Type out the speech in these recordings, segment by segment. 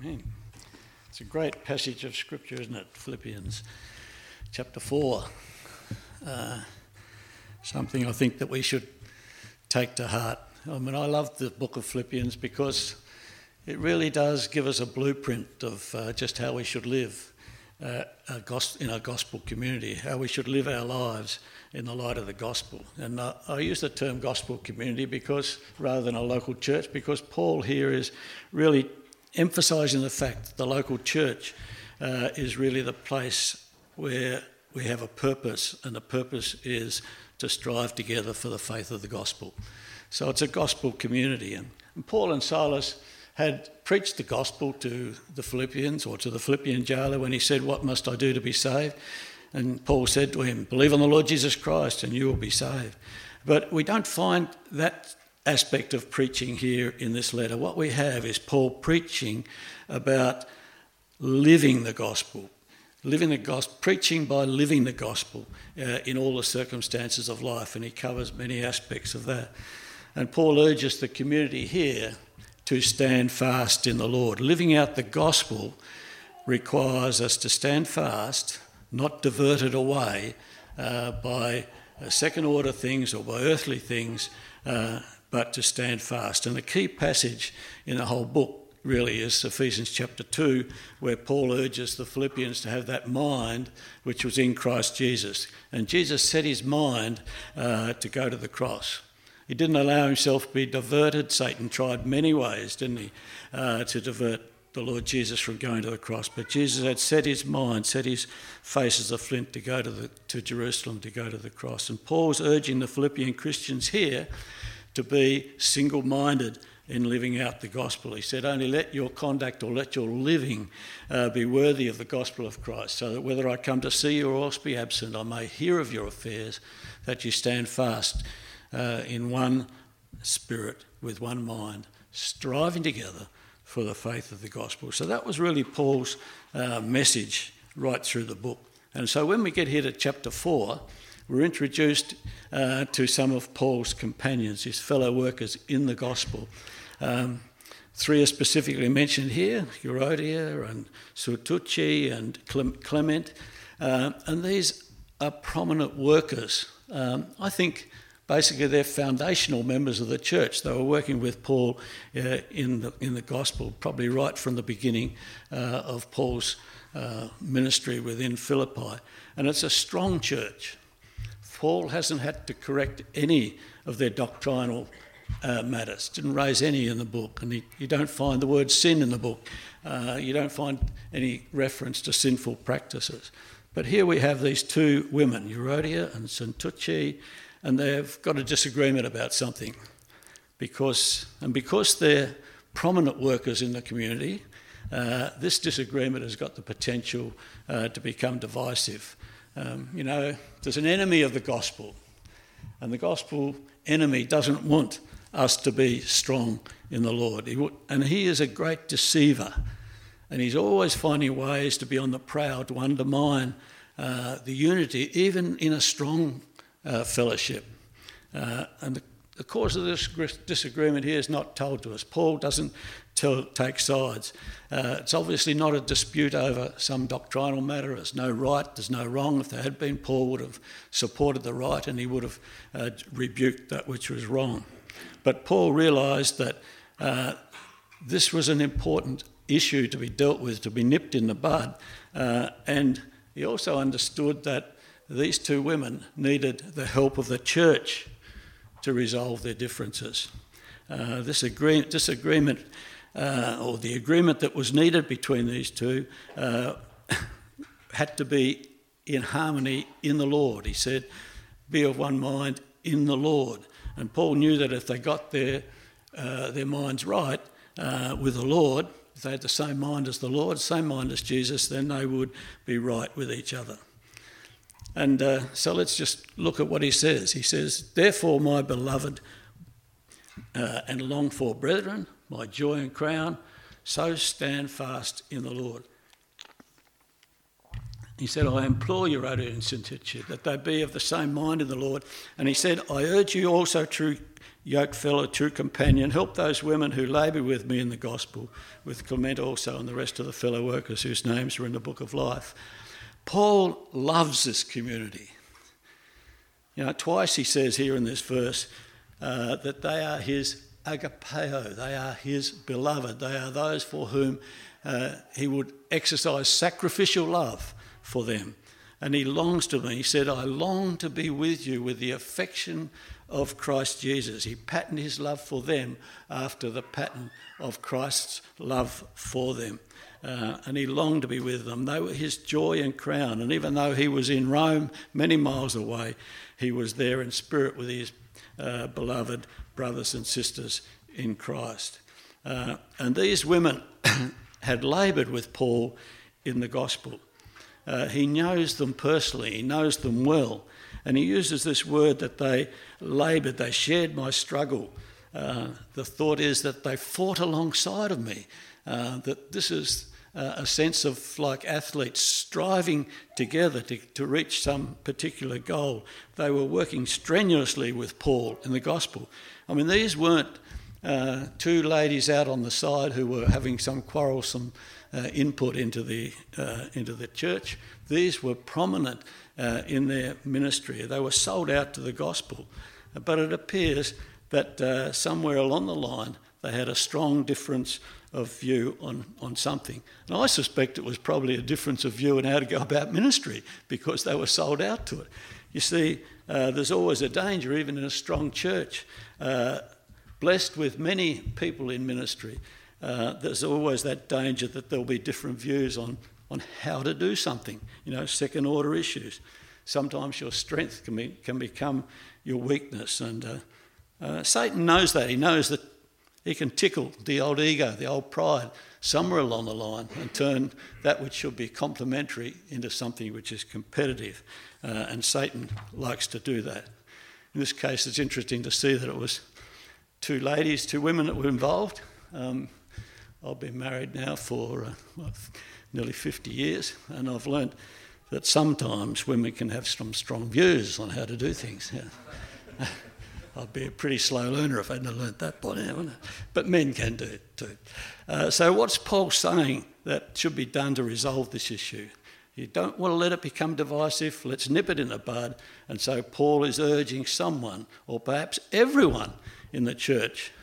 Amen. It's a great passage of Scripture, isn't it? Philippians chapter 4. Something I think that we should take to heart. I mean, I love the book of Philippians because it really does give us a blueprint of just how we should live in our gospel community, how we should live our lives in the light of the gospel. And I use the term gospel community because, rather than a local church, because Paul here is really emphasising the fact that the local church is really the place where we have a purpose, and the purpose is to strive together for the faith of the gospel. So it's a gospel community. And Paul and Silas had preached the gospel to the Philippians, or to the Philippian jailer, when he said, "What must I do to be saved?" And Paul said to him, "Believe on the Lord Jesus Christ and you will be saved." But we don't find that aspect of preaching here in this letter. What we have is Paul preaching about living the gospel, preaching by living the gospel in all the circumstances of life, and he covers many aspects of that. And Paul urges the community here to stand fast in the Lord. Living out the gospel requires us to stand fast, not diverted away by second-order things or by earthly things, but to stand fast. And the key passage in the whole book really is Ephesians chapter 2, where Paul urges the Philippians to have that mind which was in Christ Jesus. And Jesus set his mind to go to the cross. He didn't allow himself to be diverted. Satan tried many ways, didn't he, to divert the Lord Jesus from going to the cross. But Jesus had set his mind, set his face as a flint to go to Jerusalem, to go to the cross. And Paul's urging the Philippian Christians here to be single-minded in living out the gospel. He said, only let your conduct or let your living be worthy of the gospel of Christ, so that whether I come to see you or else be absent, I may hear of your affairs, that you stand fast in one spirit, with one mind, striving together for the faith of the gospel. So that was really Paul's message right through the book. And so when we get here to chapter 4, we're introduced to some of Paul's companions, his fellow workers in the gospel. Three are specifically mentioned here: Euodia and Syntyche and Clement. And these are prominent workers. I think basically they're foundational members of the church. They were working with Paul in the gospel, probably right from the beginning of Paul's ministry within Philippi. And it's a strong church. Paul hasn't had to correct any of their doctrinal matters, didn't raise any in the book, and you don't find the word sin in the book. You don't find any reference to sinful practices. But here we have these two women, Euodia and Syntyche, and they've got a disagreement about something. Because they're prominent workers in the community, this disagreement has got the potential to become divisive. There's an enemy of the gospel, and the gospel enemy doesn't want us to be strong in the Lord. He is a great deceiver, and he's always finding ways to be on the prowl, to undermine the unity, even in a strong fellowship. And the cause of this disagreement here is not told to us. Paul doesn't take sides. It's obviously not a dispute over some doctrinal matter. There's no right, there's no wrong. If there had been, Paul would have supported the right and he would have rebuked that which was wrong. But Paul realised that this was an important issue to be dealt with, to be nipped in the bud. And he also understood that these two women needed the help of the church to resolve their differences. This disagreement, or the agreement that was needed between these two, had to be in harmony in the Lord. He said, be of one mind in the Lord. And Paul knew that if they got their minds right with the Lord, if they had the same mind as the Lord, same mind as Jesus, then they would be right with each other. And so let's just look at what he says. He says, therefore, my beloved and longed for brethren, my joy and crown, so stand fast in the Lord. He said, I implore you, Rhoda and Syntyche, that they be of the same mind in the Lord. And he said, I urge you also, true yoke fellow, true companion, help those women who labour with me in the gospel, with Clement also and the rest of the fellow workers whose names are in the book of life. Paul loves this community. You know, twice he says here in this verse that they are his agapeo, they are his beloved, they are those for whom he would exercise sacrificial love for them. And he longs to be. He said, I long to be with you with the affection of Christ Jesus. He patterned his love for them after the pattern of Christ's love for them. And he longed to be with them. They were his joy and crown. And even though he was in Rome, many miles away, he was there in spirit with his beloved brothers and sisters in Christ. And these women had laboured with Paul in the gospel. He knows them personally, he knows them well, and he uses this word that they laboured, they shared my struggle. The thought is that they fought alongside of me, that this is a sense of like athletes striving together to reach some particular goal. They were working strenuously with Paul in the gospel. I mean, these weren't two ladies out on the side who were having some quarrelsome input into the church. These were prominent in their ministry. They were sold out to the gospel. But it appears that somewhere along the line they had a strong difference of view on something. And I suspect it was probably a difference of view on how to go about ministry because they were sold out to it. You see, there's always a danger, even in a strong church, blessed with many people in ministry, there's always that danger that there'll be different views on how to do something, second order issues. Sometimes your strength can become your weakness, and Satan knows that. He knows that he can tickle the old ego, the old pride, somewhere along the line and turn that which should be complementary into something which is competitive, and Satan likes to do that. In this case, it's interesting to see that it was two women that were involved. I've been married now for nearly 50 years, and I've learnt that sometimes women can have some strong views on how to do things. Yeah. I'd be a pretty slow learner if I hadn't learnt that by now, wouldn't I? But men can do it too. So what's Paul saying that should be done to resolve this issue? You don't want to let it become divisive. Let's nip it in the bud. And so Paul is urging someone, or perhaps everyone in the church,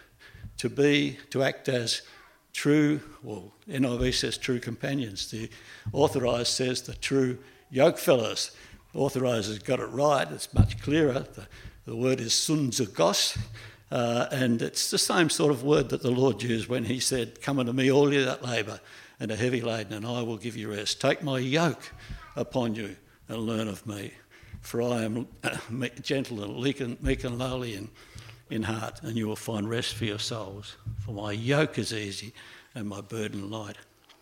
to act as true, well, NIV says true companions. The Authorised says the true yoke fellows. Authorised has got it right. It's much clearer. The word is sunzugos, and it's the same sort of word that the Lord used when he said, come unto me, all you that labour and are heavy laden, and I will give you rest. Take my yoke upon you and learn of me, for I am gentle and meek and lowly in heart, and you will find rest for your souls. For my yoke is easy and my burden light.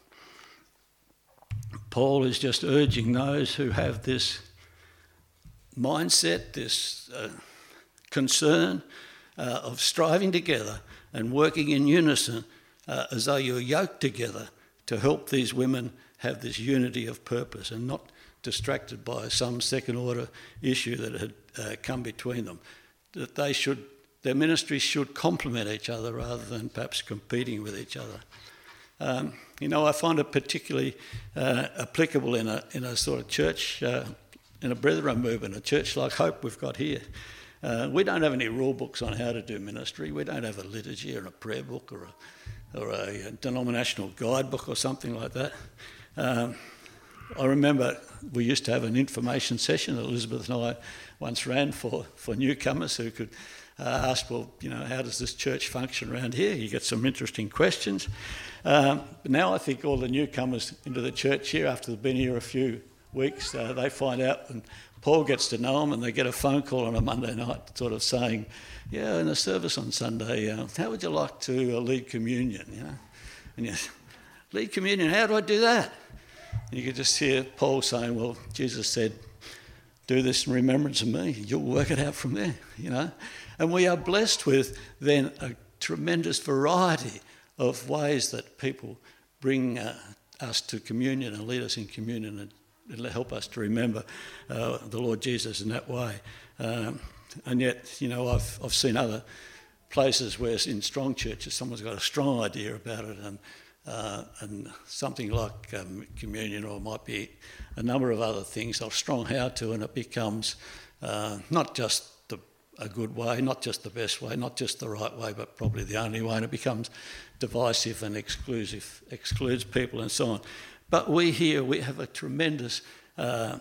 Paul is just urging those who have this mindset, this concern of striving together and working in unison as though you're yoked together to help these women have this unity of purpose and not distracted by some second order issue that had come between them. That their ministries should complement each other rather than perhaps competing with each other. I find it particularly applicable in a sort of church, in a Brethren movement, a church like Hope we've got here. We don't have any rule books on how to do ministry. We don't have a liturgy or a prayer book or a denominational guidebook or something like that. I remember we used to have an information session that Elizabeth and I once ran for newcomers who could ask, well, how does this church function around here? You get some interesting questions. But now I think all the newcomers into the church here, after they've been here a few weeks, they find out, and Paul gets to know them, and they get a phone call on a Monday night sort of saying, in the service on Sunday, how would you like to lead communion? And you lead communion, how do I do that? And you could just hear Paul saying, well, Jesus said, do this in remembrance of me. You'll work it out from there, And we are blessed with then a tremendous variety of ways that people bring us to communion and lead us in communion it'll help us to remember the Lord Jesus in that way. And yet, I've seen other places where in strong churches someone's got a strong idea about it, and something like communion, or it might be a number of other things, a strong how to, and it becomes not just a good way, not just the best way, not just the right way, but probably the only way, and it becomes divisive and excludes people and so on. But we have a tremendous, I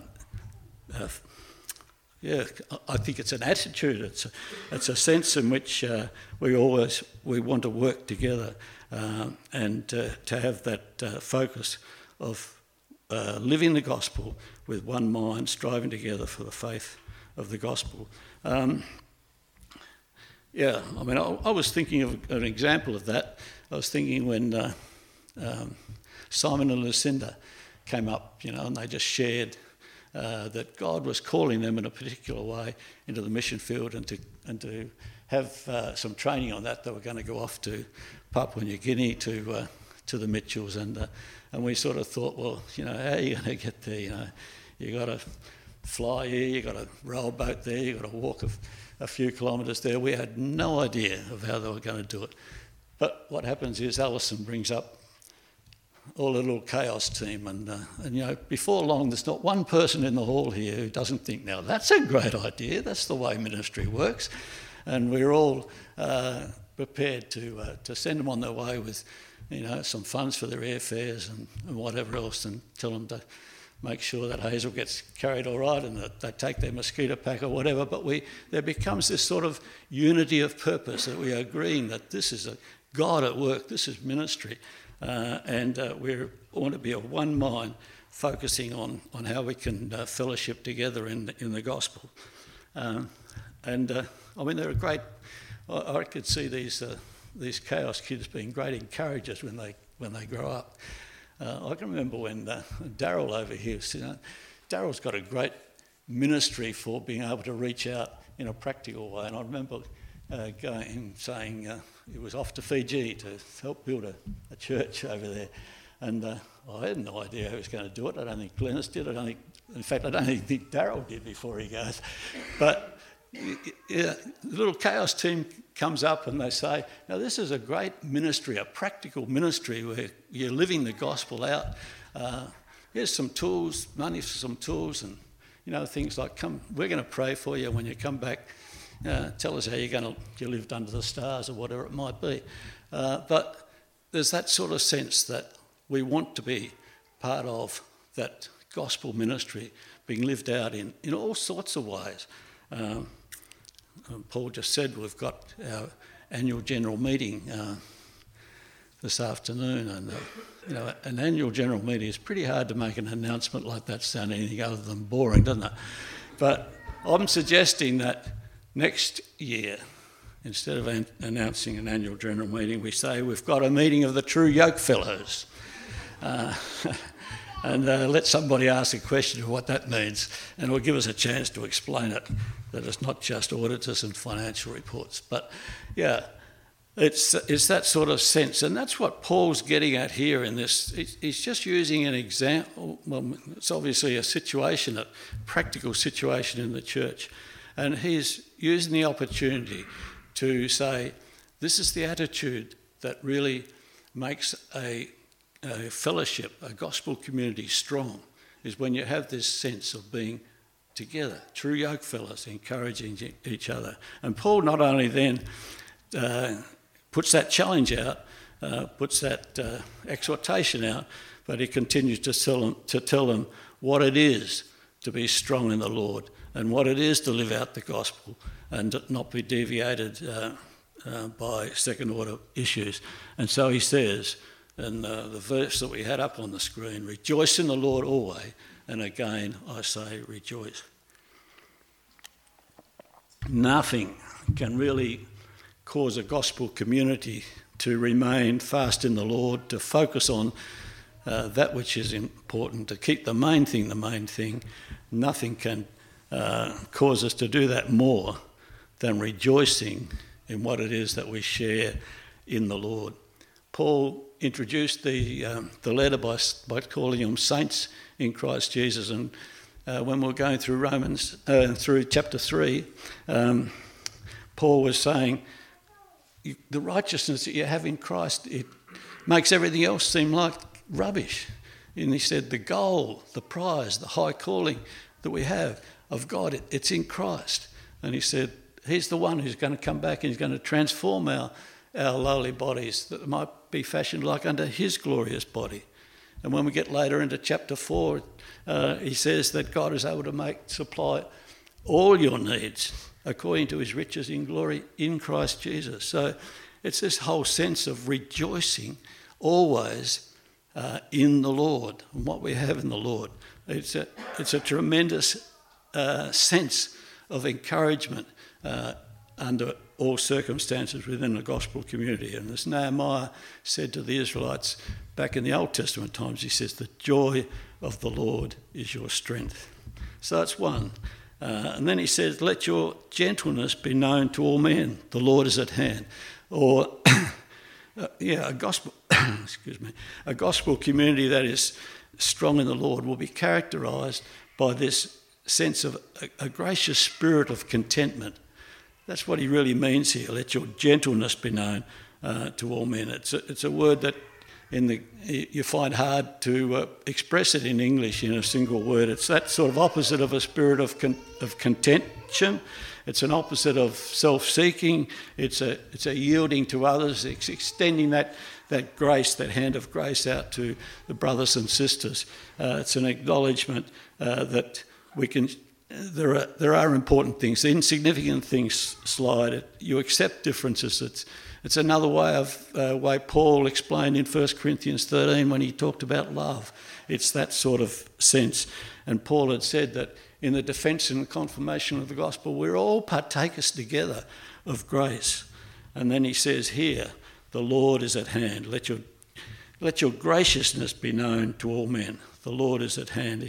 think it's an attitude. It's a sense in which we want to work together and to have that focus of living the gospel with one mind, striving together for the faith of the gospel. I was thinking of an example of that. I was thinking when Simon and Lucinda came up, and they just shared that God was calling them in a particular way into the mission field, and to have some training on that. They were going to go off to Papua New Guinea to the Mitchells, and we sort of thought, well, how are you going to get there? You got to fly here, you got to row a boat there, you got to walk a few kilometres there. We had no idea of how they were going to do it. But what happens is Alison brings up all the little chaos team, and before long there's not one person in the hall here who doesn't think, now that's a great idea, that's the way ministry works. And we're all prepared to send them on their way with some funds for their airfares and whatever else, and tell them to make sure that Hazel gets carried all right and that they take their mosquito pack or whatever. But there becomes this sort of unity of purpose, that we are agreeing that this is a God at work, this is ministry, and we want to be of one mind, focusing on how we can fellowship together in the gospel. They're a great. I could see these chaos kids being great encouragers when they grow up. I can remember when Daryl over here, Daryl's got a great ministry for being able to reach out in a practical way. And I remember going and saying he was off to Fiji to help build a church over there. And I had no idea how he was going to do it. I don't think Glennis did. I don't think Daryl did before he goes. But the little chaos team comes up and they say, now this is a great ministry, a practical ministry where you're living the gospel out. Here's some tools, money for some tools, and things like, we're going to pray for you when you come back. Tell us how you lived under the stars or whatever it might be. But there's that sort of sense that we want to be part of that gospel ministry being lived out in all sorts of ways. Paul just said we've got our annual general meeting this afternoon, and an annual general meeting is pretty hard to make an announcement like that sound anything other than boring, doesn't it? But I'm suggesting that next year, instead of announcing an annual general meeting, we say we've got a meeting of the True Yoke Fellows. And let somebody ask a question of what that means, and it'll give us a chance to explain it, that it's not just auditors and financial reports. But it's that sort of sense, and that's what Paul's getting at here in this. He's just using an example. Well, it's obviously a practical situation in the church, and he's using the opportunity to say, this is the attitude that really makes a fellowship, a gospel community strong, is when you have this sense of being together, true yoke fellows, encouraging each other. And Paul not only then puts that challenge out, puts that exhortation out, but he continues to tell them what it is to be strong in the Lord and what it is to live out the gospel and not be deviated by second-order issues. And so he says, and the verse that we had up on the screen, rejoice in the Lord always, and again I say rejoice. Nothing can really cause a gospel community to remain fast in the Lord, to focus on that which is important, to keep the main thing. Nothing can cause us to do that more than rejoicing in what it is that we share in the Lord. Paul introduced the letter by calling them saints in Christ Jesus. And when we were going through Romans, through chapter 3, Paul was saying, the righteousness that you have in Christ, it makes everything else seem like rubbish. And he said the goal, the prize, the high calling that we have of God, it's in Christ. And he said, he's the one who's going to come back and he's going to transform our lowly bodies that might be fashioned like unto his glorious body. And when we get later into chapter 4, he says that God is able to supply all your needs according to his riches in glory in Christ Jesus. So it's this whole sense of rejoicing always in the Lord and what we have in the Lord. It's a tremendous sense of encouragement under all circumstances within the gospel community. And as Nehemiah said to the Israelites back in the Old Testament times, he says, the joy of the Lord is your strength. So that's one. And then he says, let your gentleness be known to all men. The Lord is at hand. Or, a gospel, a gospel community that is strong in the Lord will be characterised by this sense of a gracious spirit of contentment. That's what he really means here. Let your gentleness be known to all men. It's a word that you find hard to express it in English in a single word. It's that sort of opposite of a spirit of contention. It's an opposite of self-seeking. It's a yielding to others. It's extending that grace, that hand of grace out to the brothers and sisters. It's an acknowledgement that we can. There are important things. The insignificant things slide. You accept differences. It's another way Paul explained in 1 Corinthians 13 when he talked about love. It's that sort of sense. And Paul had said that in the defence and confirmation of the gospel, we're all partakers together of grace. And then he says here, the Lord is at hand. Let your graciousness be known to all men. The Lord is at hand.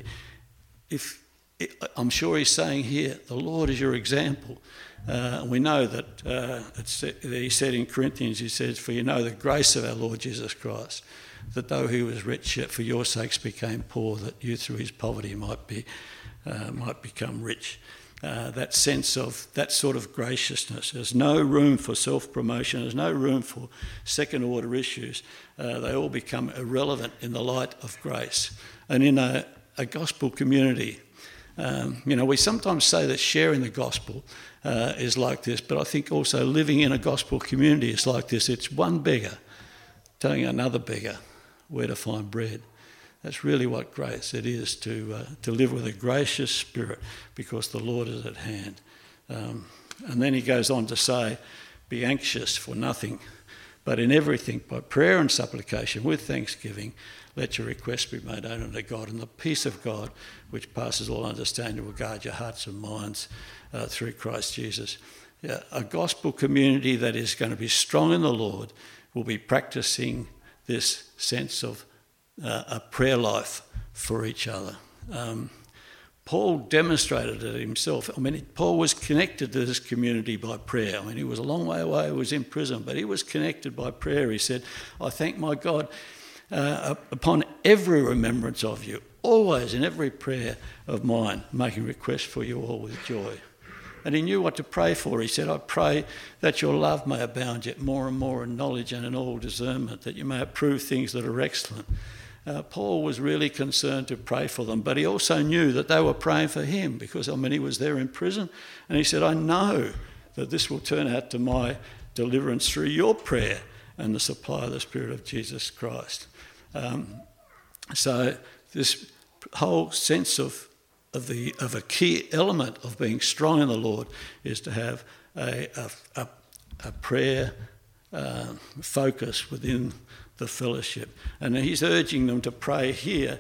I'm sure he's saying here, the Lord is your example. We know that he said in Corinthians, he says, for you know the grace of our Lord Jesus Christ, that though he was rich, yet for your sakes became poor, that you through his poverty might become rich. That sense of that sort of graciousness. There's no room for self-promotion. There's no room for second-order issues. They all become irrelevant in the light of grace. And in a gospel community, we sometimes say that sharing the gospel is like this, but I think also living in a gospel community is like this. It's one beggar telling another beggar where to find bread. That's really what grace it is, to live with a gracious spirit because the Lord is at hand. And then he goes on to say, be anxious for nothing, but in everything by prayer and supplication with thanksgiving, let your requests be made known unto God, and the peace of God, which passes all understanding, will guard your hearts and minds through Christ Jesus. Yeah, a gospel community that is going to be strong in the Lord will be practicing this sense of a prayer life for each other. Paul demonstrated it himself. Paul was connected to this community by prayer. He was a long way away, he was in prison, but he was connected by prayer. He said, I thank my God upon every remembrance of you, always in every prayer of mine, making request for you all with joy. And he knew what to pray for. He said, I pray that your love may abound yet more and more in knowledge and in all discernment, that you may approve things that are excellent. Paul was really concerned to pray for them, but he also knew that they were praying for him because, he was there in prison. And he said, I know that this will turn out to my deliverance through your prayer and the supply of the Spirit of Jesus Christ. So this whole sense of a key element of being strong in the Lord is to have a prayer focus within the fellowship. And he's urging them to pray here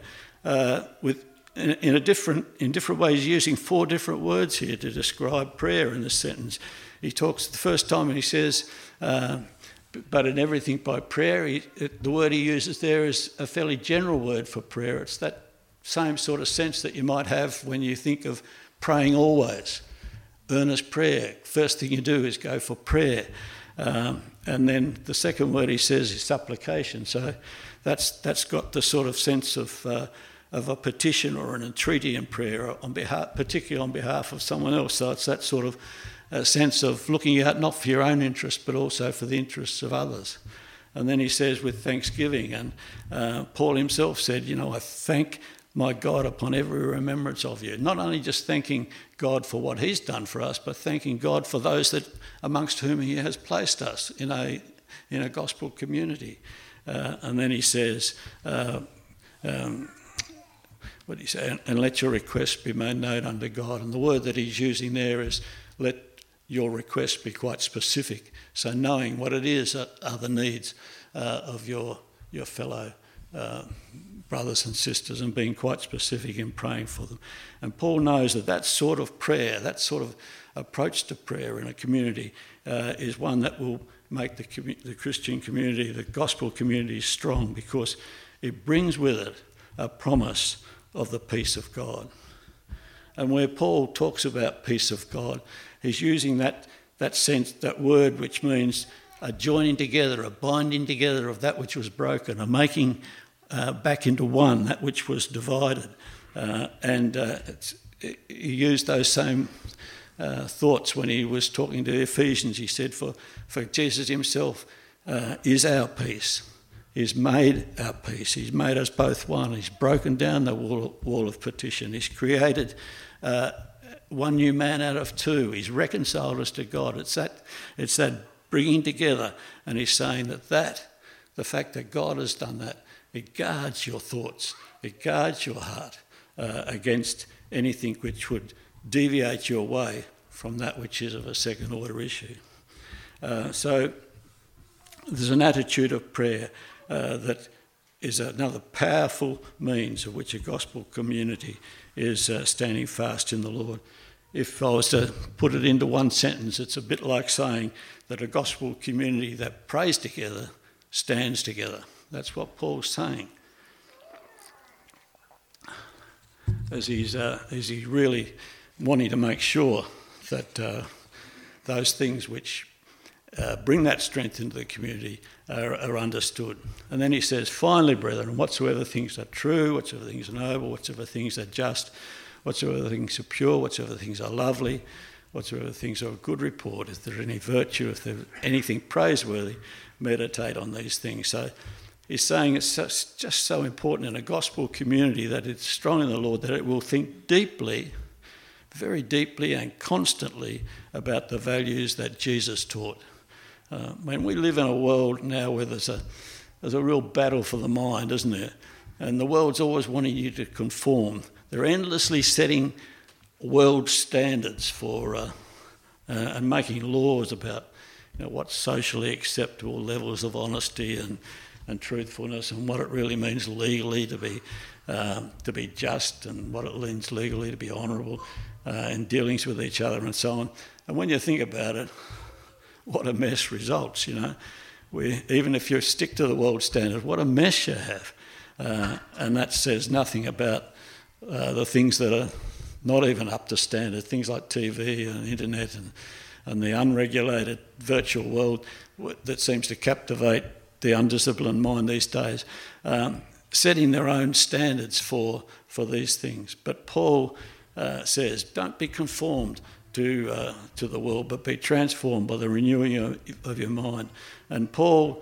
in different ways, using 4 different words here to describe prayer in this sentence. He talks the first time and he says, but in everything by prayer. The word he uses there is a fairly general word for prayer. It's that same sort of sense that you might have when you think of praying always. Earnest prayer. First thing you do is go for prayer. And then the second word he says is supplication. So that's got the sort of sense of a petition or an entreaty in prayer, particularly on behalf of someone else. So it's that sort of sense of looking out not for your own interests but also for the interests of others. And then he says with thanksgiving, and Paul himself said, I thank my God upon every remembrance of you. Not only just thanking God for what he's done for us, but thanking God for those that amongst whom he has placed us in a gospel community. And then he says, what do you say? And let your requests be made known unto God. And the word that he's using there is let your requests be quite specific. So knowing what it is are the needs of your fellow brothers and sisters, and being quite specific in praying for them. And Paul knows that sort of prayer, that sort of approach to prayer in a community is one that will make the Christian community, the gospel community, strong, because it brings with it a promise of the peace of God. And where Paul talks about peace of God, he's using that sense, that word which means a joining together, a binding together of that which was broken, a making back into one that which was divided. He used those same thoughts when he was talking to the Ephesians. He said, for Jesus himself is our peace. He's made our peace. He's made us both one. He's broken down the wall of partition. He's created one new man out of two. He's reconciled us to God. It's that bringing together. And he's saying that the fact that God has done that, it guards your thoughts, it guards your heart against anything which would deviate your way from that which is of a second order issue. So there's an attitude of prayer that is another powerful means of which a gospel community is standing fast in the Lord. If I was to put it into one sentence, it's a bit like saying that a gospel community that prays together stands together. That's what Paul's saying. As he's really wanting to make sure that those things which bring that strength into the community are understood. And then he says, finally, brethren, whatsoever things are true, whatsoever things are noble, whatsoever things are just, whatsoever things are pure, whatsoever things are lovely, whatsoever things are of good report, if there's any virtue, if there's anything praiseworthy, meditate on these things. So he's saying it's just so important in a gospel community that it's strong in the Lord, that it will think deeply, very deeply and constantly about the values that Jesus taught. We live in a world now where there's a real battle for the mind, isn't there? And the world's always wanting you to conform. They're endlessly setting world standards for and making laws about what's socially acceptable levels of honesty and truthfulness, and what it really means legally to be just, and what it means legally to be honourable in dealings with each other and so on. And when you think about it, what a mess results, even if you stick to the world standard, what a mess you have. And that says nothing about the things that are not even up to standard, things like TV and internet and the unregulated virtual world that seems to captivate the undisciplined mind these days, setting their own standards for these things. But Paul says, don't be conformed to the world, but be transformed by the renewing of your mind. And Paul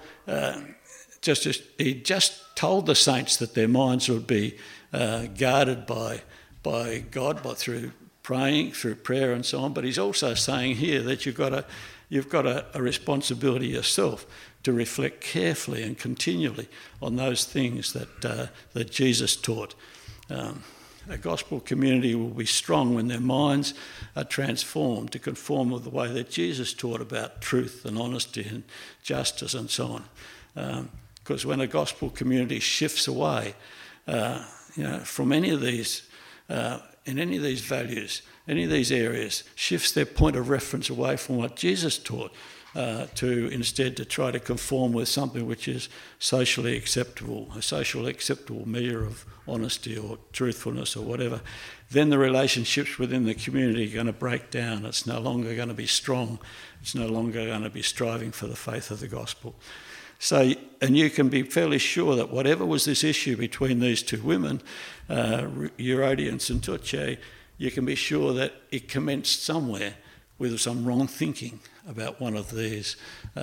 just told the saints that their minds would be guarded by God, through praying, through prayer and so on. But he's also saying here that you've got a responsibility yourself to reflect carefully and continually on those things that Jesus taught. A gospel community will be strong when their minds are transformed to conform with the way that Jesus taught about truth and honesty and justice and so on. Because when a gospel community shifts away from any of these, in any of these values, any of these areas, shifts their point of reference away from what Jesus taught, to try to conform with something which is socially acceptable, a socially acceptable measure of honesty or truthfulness or whatever, then the relationships within the community are going to break down. It's no longer going to be strong. It's no longer going to be striving for the faith of the gospel. So, and you can be fairly sure that whatever was this issue between these two women, Herodias and Tuche, you can be sure that it commenced somewhere with some wrong thinking about one of these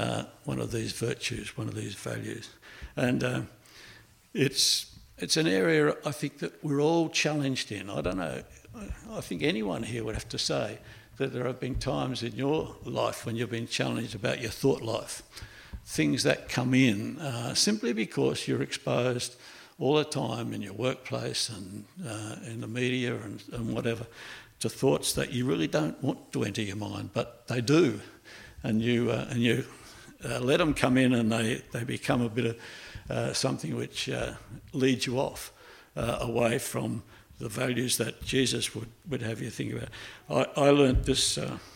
virtues, one of these values. And it's an area I think that we're all challenged in. I don't know, I think anyone here would have to say that there have been times in your life when you've been challenged about your thought life. Things that come in simply because you're exposed all the time in your workplace and in the media and whatever to thoughts that you really don't want to enter your mind, but they do, and you let them come in and they become a bit of something which leads you off away from the values that Jesus would have you think about. I learnt this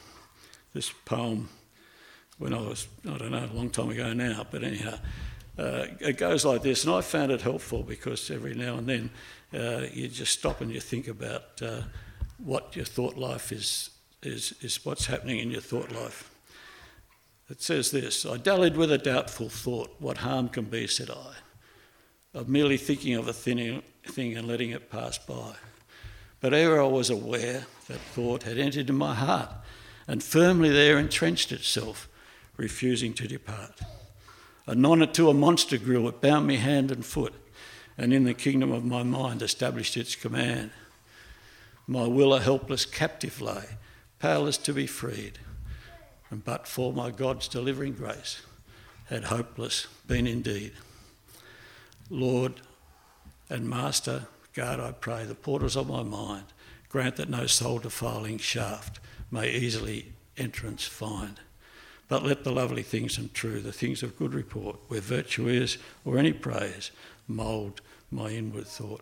poem when I was, I don't know, a long time ago now, but anyhow, it goes like this, and I found it helpful because every now and then you just stop and you think about what your thought life is what's happening in your thought life. It says this: I dallied with a doubtful thought, what harm can be, said I, of merely thinking of a thing and letting it pass by. But ere I was aware, that thought had entered in my heart and firmly there entrenched itself, refusing to depart. Anon to a monster grew, it bound me hand and foot, and in the kingdom of my mind established its command. My will a helpless captive lay, powerless to be freed, and but for my God's delivering grace, had hopeless been indeed. Lord and Master, guard, I pray, the portals of my mind, grant that no soul-defiling shaft may easily entrance find. But let the lovely things and true, the things of good report, where virtue is or any praise, mould my inward thought.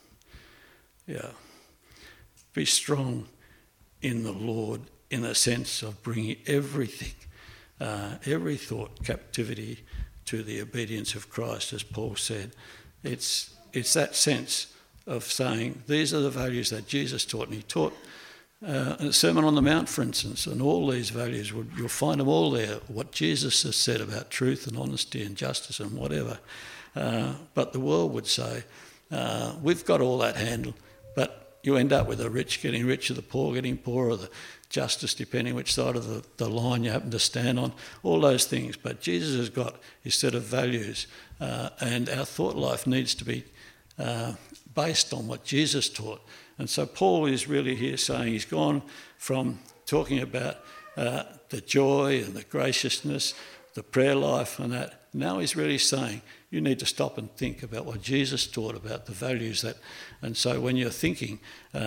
Yeah. Be strong in the Lord in the sense of bringing everything, every thought, captivity to the obedience of Christ, as Paul said. It's that sense of saying, these are the values that Jesus taught, and he taught a Sermon on the Mount, for instance, and all these values, you'll find them all there, what Jesus has said about truth and honesty and justice and whatever. But the world would say, we've got all that handled, but you end up with the rich getting richer, the poor getting poorer, the justice depending which side of the line you happen to stand on, all those things. But Jesus has got his set of values, and our thought life needs to be based on what Jesus taught. And so Paul is really here saying he's gone from talking about the joy and the graciousness, the prayer life and that. Now he's really saying you need to stop and think about what Jesus taught about the values that. And so when you're thinking,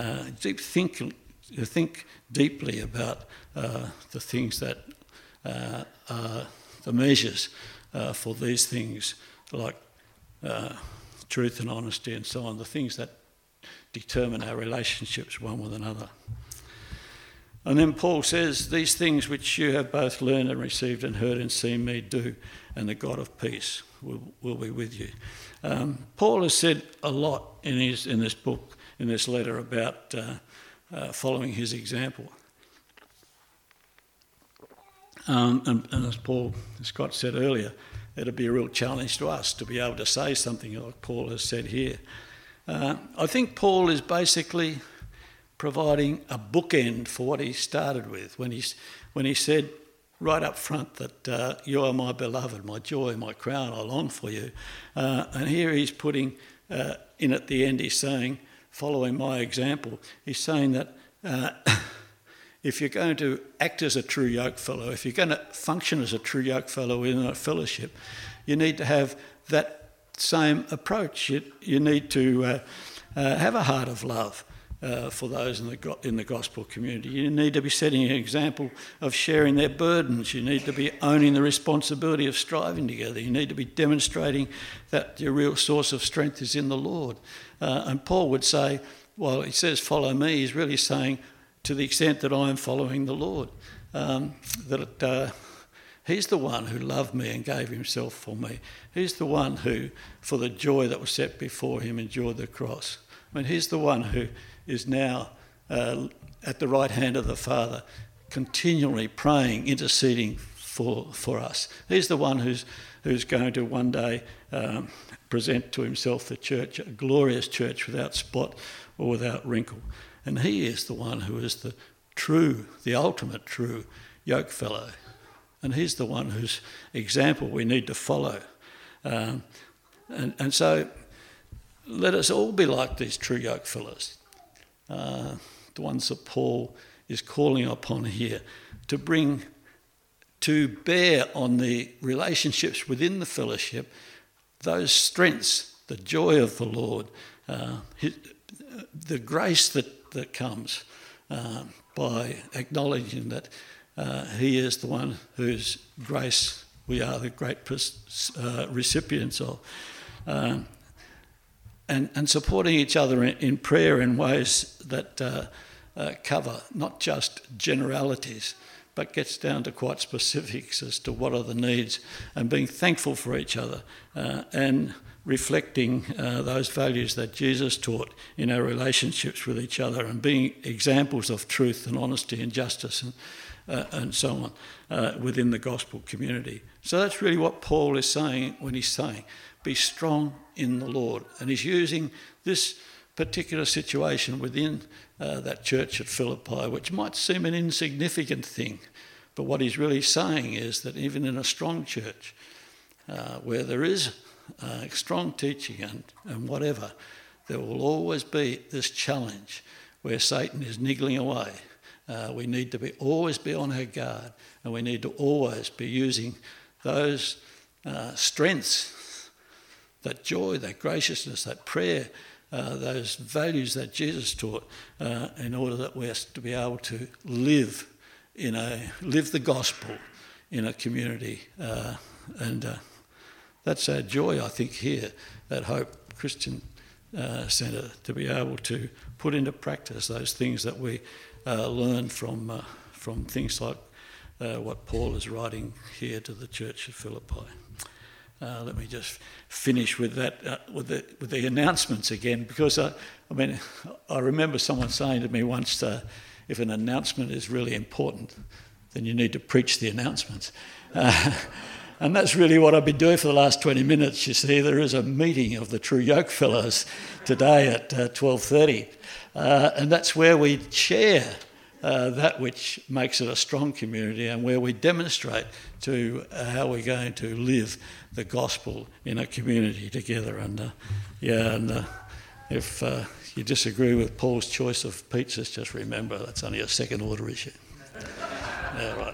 think deeply about the things that are the measures for these things, like truth and honesty and so on, the things that determine our relationships one with another. And then Paul says, these things which you have both learned and received and heard and seen me do, and the God of peace will be with you. Paul has said a lot in this book, in this letter, about following his example. And as Scott said earlier, it'll be a real challenge to us to be able to say something like Paul has said here. I think Paul is basically providing a bookend for what he started with when he said right up front that you are my beloved, my joy, my crown, I long for you. And here he's putting in at the end, he's saying, following my example, he's saying that if you're going to act as a true yoke fellow, if you're going to function as a true yoke fellow in a fellowship, you need to have that same approach. You need to have a heart of love for those in the gospel community. You need to be setting an example of sharing their burdens. You need to be owning the responsibility of striving together. You need to be demonstrating that your real source of strength is in the Lord. And Paul would say, well, he says, follow me. He's really saying, to the extent that I am following the Lord, He's the one who loved me and gave himself for me. He's the one who, for the joy that was set before him, endured the cross. I mean, he's the one who is now at the right hand of the Father, continually praying, interceding for us. He's the one who's going to one day present to himself the church, a glorious church without spot or without wrinkle. And he is the one who is the ultimate true yoke fellow. And he's the one whose example we need to follow. And so let us all be like these true yoke fellows, the ones that Paul is calling upon here, to bear on the relationships within the fellowship, those strengths, the joy of the Lord, the grace that comes by acknowledging that he is the one whose grace we are the great recipients of, and supporting each other in prayer in ways that cover not just generalities, but gets down to quite specifics as to what are the needs, and being thankful for each other and reflecting those values that Jesus taught in our relationships with each other, and being examples of truth and honesty and justice and so on within the gospel community. So that's really what Paul is saying when he's saying, be strong in the Lord. And he's using this particular situation within that church at Philippi, which might seem an insignificant thing, but what he's really saying is that even in a strong church, where there is strong teaching and whatever, there will always be this challenge where Satan is niggling away. We need to always be on our guard, and we need to always be using those strengths, that joy, that graciousness, that prayer, those values that Jesus taught, in order that we're to be able to live the gospel in a community, and that's our joy, I think, here at Hope Christian Centre, to be able to put into practice those things that we learn from things like what Paul is writing here to the church of Philippi. Let me just finish with that, with the announcements again, because I remember someone saying to me once, if an announcement is really important, then you need to preach the announcements. And that's really what I've been doing for the last 20 minutes. You see, there is a meeting of the True Yoke Fellows today at 12:30, and that's where we share that which makes it a strong community, and where we demonstrate to how we're going to live the gospel in a community together. And if you disagree with Paul's choice of pizzas, just remember that's only a second order issue. Yeah, right.